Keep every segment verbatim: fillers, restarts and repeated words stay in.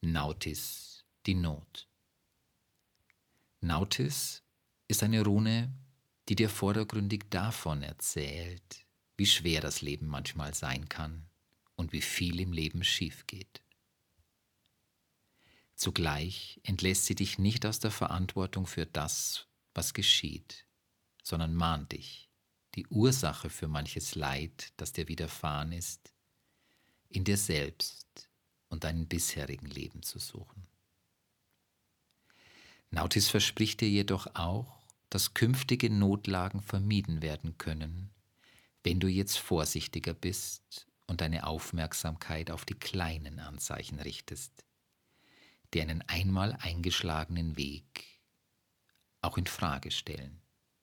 Nautis, die Not. Nautis ist eine Rune, die dir vordergründig davon erzählt, wie schwer das Leben manchmal sein kann und wie viel im Leben schief geht. Zugleich entlässt sie dich nicht aus der Verantwortung für das, was geschieht, sondern mahnt dich, die Ursache für manches Leid, das dir widerfahren ist, in dir selbst und deinem bisherigen Leben zu suchen. Nautis verspricht dir jedoch auch, dass künftige Notlagen vermieden werden können, wenn du jetzt vorsichtiger bist und deine Aufmerksamkeit auf die kleinen Anzeichen richtest, die einen einmal eingeschlagenen Weg auch in Frage stellen.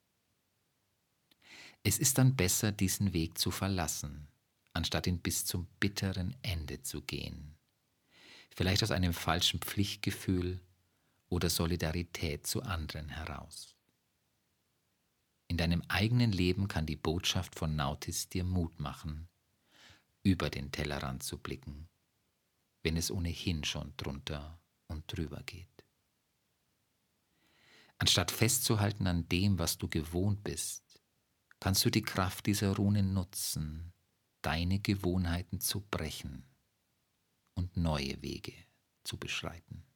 Es ist dann besser, diesen Weg zu verlassen, anstatt ihn bis zum bitteren Ende zu gehen, vielleicht aus einem falschen Pflichtgefühl oder Solidarität zu anderen heraus. In deinem eigenen Leben kann die Botschaft von Nautis dir Mut machen, über den Tellerrand zu blicken, wenn es ohnehin schon drunter und drüber geht. Anstatt festzuhalten an dem, was du gewohnt bist, kannst du die Kraft dieser Rune nutzen, deine Gewohnheiten zu brechen und neue Wege zu beschreiten.